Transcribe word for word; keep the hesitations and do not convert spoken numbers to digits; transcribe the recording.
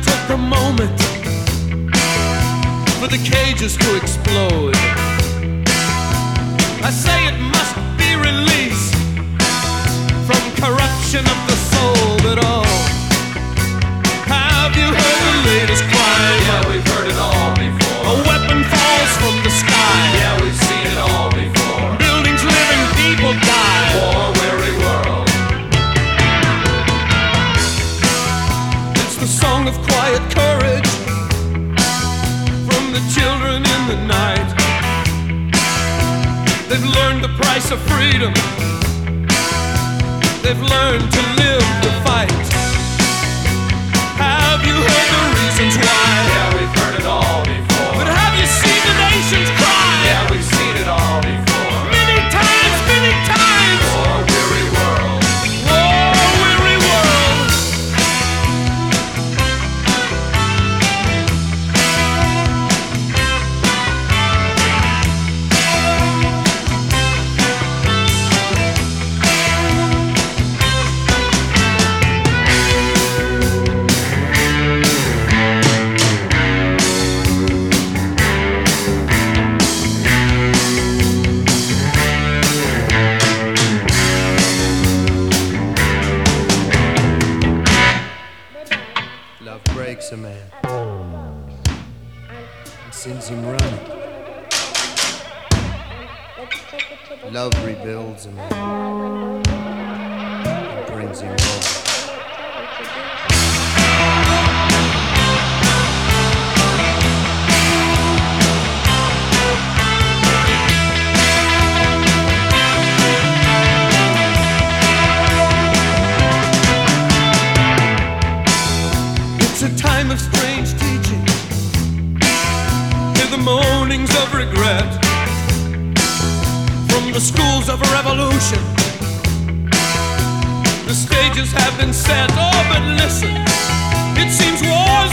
took a moment for the cages to explode. I say it must be release from corruption of the soul. But oh, have you heard the latest crime? Yeah, we've heard it all before. A weapon falls from the sky. Yeah, we've seen it all before. Buildings, living people die. War-weary world. It's the song of quiet courage from the children in the night. They've learned the price of freedom. They've learned to live the fight. Have you heard the reasons why? Yeah, we've heard it all before. But have you seen the nations cry? Yeah, we've seen it all before. Many times, many times. War-weary world. War-weary world. Love breaks a man and sends him running. Love rebuilds a man and brings him home. It's a time of strange teaching. Hear the moanings of regret from the schools of revolution. The stages have been set. Oh, but listen, it seems war